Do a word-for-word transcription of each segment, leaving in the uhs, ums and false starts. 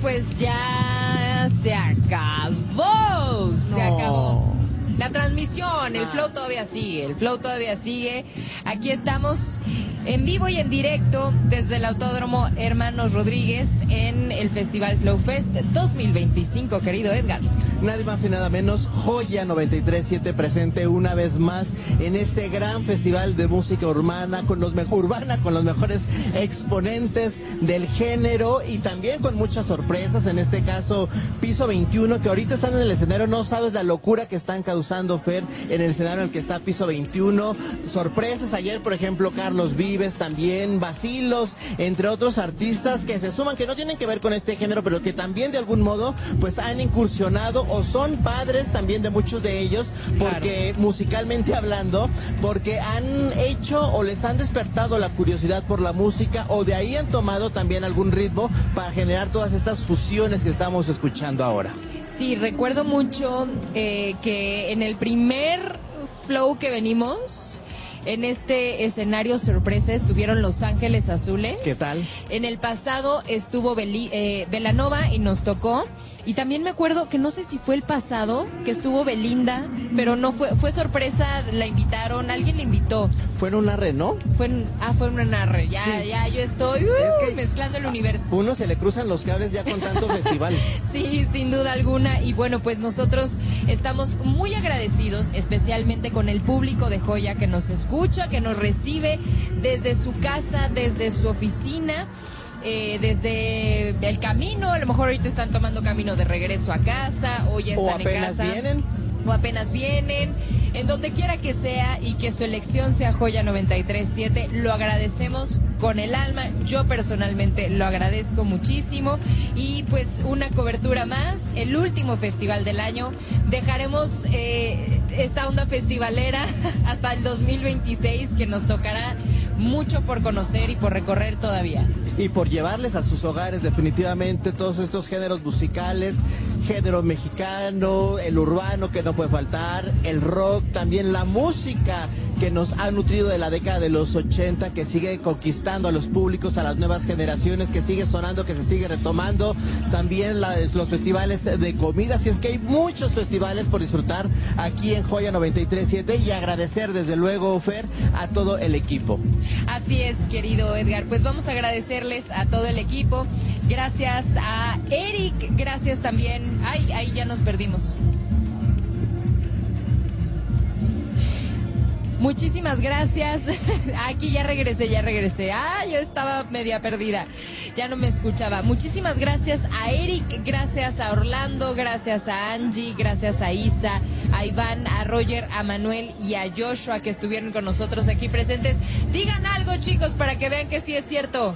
pues ya se acabó, se No. acabó. La transmisión, el Ah. flow todavía sigue, el flow todavía sigue. Aquí estamos en vivo y en directo desde el Autódromo Hermanos Rodríguez en el Festival Flow Fest dos mil veinticinco, querido Edgar. Nadie más y nada menos, Joya noventa y tres punto siete presente una vez más en este gran festival de música urbana con los, me urbana, con los mejores exponentes del género y también con muchas sorpresas, en este caso Piso veintiuno, que ahorita están en el escenario, no sabes la locura que están causando, Fer, en el escenario en el que está Piso veintiuno, sorpresas ayer, por ejemplo, Carlos Vives, también Bacilos, entre otros artistas que se suman, que no tienen que ver con este género, pero que también de algún modo pues han incursionado o son padres también de muchos de ellos, porque claro, musicalmente hablando, porque han hecho o les han despertado la curiosidad por la música, o de ahí han tomado también algún ritmo para generar todas estas fusiones que estamos escuchando ahora. Sí, recuerdo mucho eh, que en el primer flow que venimos, en este escenario sorpresa, estuvieron Los Ángeles Azules. ¿Qué tal? En el pasado estuvo Beli, eh, Belanova y nos tocó. Y también me acuerdo que no sé si fue el pasado que estuvo Belinda, pero no fue, fue sorpresa, la invitaron, alguien la invitó. ¿Fue en una re, no? Fue en, ah, fue en una narre, ya, Sí. ya, yo estoy uh, Es que mezclando el universo. Uno se le cruzan los cables ya con tanto festival. Sí, sin duda alguna. Y bueno, pues nosotros estamos muy agradecidos, especialmente con el público de Joya que nos escucha, que nos recibe desde su casa, desde su oficina. Eh, desde el camino, a lo mejor ahorita están tomando camino de regreso a casa, o ya están o apenas en casa, vienen. o apenas vienen, en donde quiera que sea, y que su elección sea Joya noventa y tres punto siete, lo agradecemos con el alma. Yo personalmente lo agradezco muchísimo, y pues una cobertura más, el último festival del año. Dejaremos eh, esta onda festivalera hasta el dos mil veintiséis, que nos tocará mucho por conocer y por recorrer todavía. Y por llevarles a sus hogares definitivamente todos estos géneros musicales, género mexicano, el urbano que no puede faltar, el rock, también la música que nos ha nutrido de la década de los ochenta, que sigue conquistando a los públicos, a las nuevas generaciones, que sigue sonando, que se sigue retomando, también la, los festivales de comida, así es que hay muchos festivales por disfrutar aquí en Joya noventa y tres punto siete, y agradecer desde luego, Fer, a todo el equipo. Así es, querido Edgar, pues vamos a agradecerles a todo el equipo, gracias a Eric, gracias también, ay, ahí ya nos perdimos. Muchísimas gracias. Aquí ya regresé, ya regresé. Ah, yo estaba media perdida. Ya no me escuchaba. Muchísimas gracias a Eric, gracias a Orlando, gracias a Angie, gracias a Isa, a Iván, a Roger, a Manuel y a Joshua, que estuvieron con nosotros aquí presentes. Digan algo, chicos, para que vean que sí es cierto.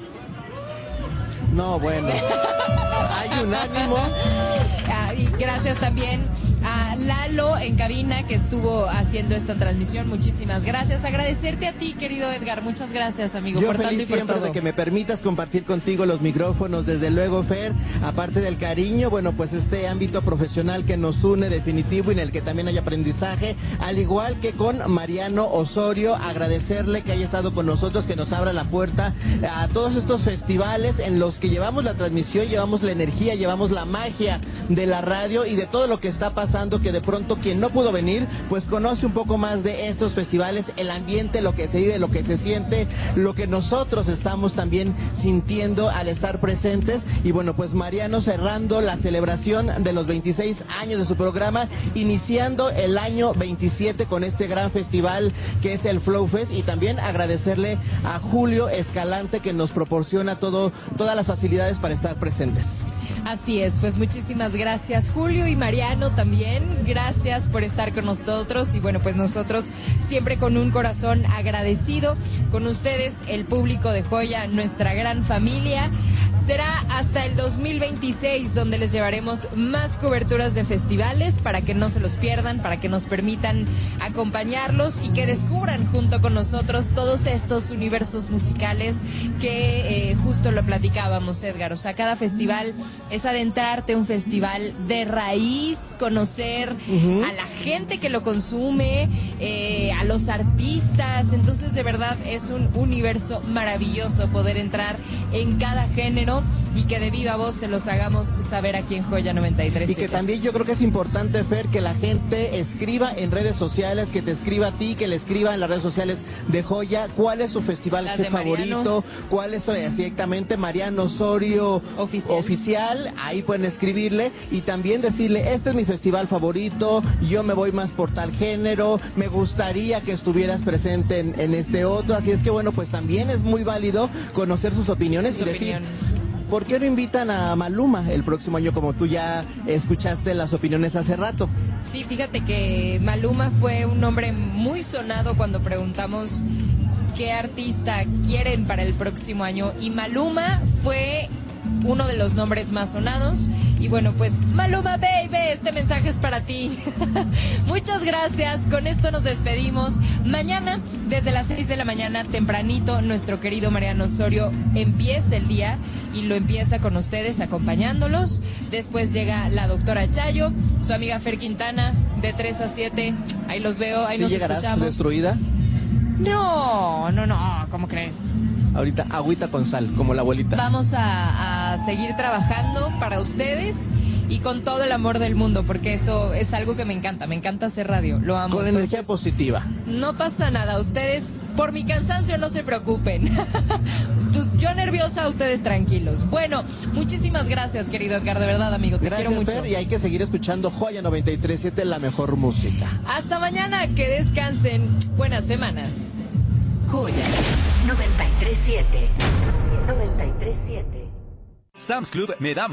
No, bueno. Hay un ánimo. Ah, y gracias también a Lalo en cabina, que estuvo haciendo esta transmisión. Muchísimas gracias. Agradecerte a ti, querido Edgar. Muchas gracias, amigo. Yo por feliz tanto y por siempre todo. de que me permitas compartir contigo los micrófonos, desde luego, Fer, aparte del cariño, bueno, pues este ámbito profesional que nos une definitivo y en el que también hay aprendizaje, al igual que con Mariano Osorio, agradecerle que haya estado con nosotros, que nos abra la puerta a todos estos festivales en los que llevamos la transmisión, llevamos la energía, llevamos la magia de la radio y de todo lo que está pasando, que de pronto quien no pudo venir, pues conoce un poco más de estos festivales, el ambiente, lo que se vive, lo que se siente, lo que nosotros estamos también sintiendo al estar presentes. Y bueno, pues Mariano cerrando la celebración de los veintiséis años de su programa, iniciando el año veintisiete con este gran festival que es el Flow Fest, y también agradecerle a Julio Escalante, que nos proporciona todo, todas las facilidades para estar presentes. Así es, pues muchísimas gracias, Julio, y Mariano también, gracias por estar con nosotros. Y bueno, pues nosotros siempre con un corazón agradecido con ustedes, el público de Joya, nuestra gran familia. Será hasta el dos mil veintiséis donde les llevaremos más coberturas de festivales para que no se los pierdan, para que nos permitan acompañarlos y que descubran junto con nosotros todos estos universos musicales que eh, justo lo platicábamos, Edgar. O sea, cada festival es adentrarte a un festival de raíz, conocer uh-huh. a la gente que lo consume, eh, a los los artistas. Entonces, de verdad, es un universo maravilloso poder entrar en cada género y que de viva voz se los hagamos saber aquí en Joya noventa y tres. Y que también yo creo que es importante, Fer, que la gente escriba en redes sociales, que te escriba a ti, que le escriba en las redes sociales de Joya, cuál es su festival favorito, cuál es exactamente Mariano Osorio oficial. oficial, ahí pueden escribirle y también decirle, este es mi festival favorito, yo me voy más por tal género, me gustaría que estuvieras presente en, en este otro, así es que bueno, pues también es muy válido conocer sus opiniones sus y opiniones. decir, ¿por qué no invitan a Maluma el próximo año, como tú ya escuchaste las opiniones hace rato? Sí, fíjate que Maluma fue un nombre muy sonado cuando preguntamos qué artista quieren para el próximo año, y Maluma fue uno de los nombres más sonados. Y bueno, pues Maluma Baby, este mensaje es para ti. Muchas gracias, con esto nos despedimos. Mañana desde las seis de la mañana tempranito nuestro querido Mariano Osorio empieza el día y lo empieza con ustedes acompañándolos. Después llega la doctora Chayo, su amiga Fer Quintana, de tres a siete, ahí los veo, ahí ¿Sí nos llegarás escuchamos. destruida? No, no, no, ¿cómo crees? Ahorita agüita con sal, como la abuelita. Vamos a, a seguir trabajando para ustedes y con todo el amor del mundo, porque eso es algo que me encanta, me encanta hacer radio, lo amo. Con Entonces, energía positiva. No pasa nada, ustedes, por mi cansancio no se preocupen. Yo nerviosa, ustedes tranquilos. Bueno, muchísimas gracias, querido Edgar, de verdad, amigo, te Gracias, quiero mucho. Fer, y hay que seguir escuchando Joya noventa y tres punto siete, la mejor música. Hasta mañana, que descansen, buena semana. Joya noventa y tres punto siete. noventa y tres punto siete. Sam's Club me da